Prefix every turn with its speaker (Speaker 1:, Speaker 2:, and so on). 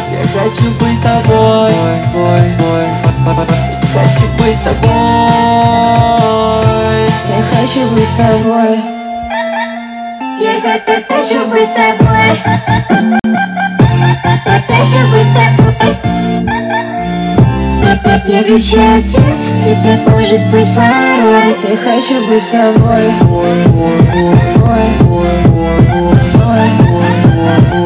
Speaker 1: Я хочу быть с тобой, хочу быть с тобой.
Speaker 2: Я хочу быть с тобой. Я хочу быть с тобой. Я хочу быть с тобой. Я кричу отец, и так может быть порой. Я хочу быть с тобой.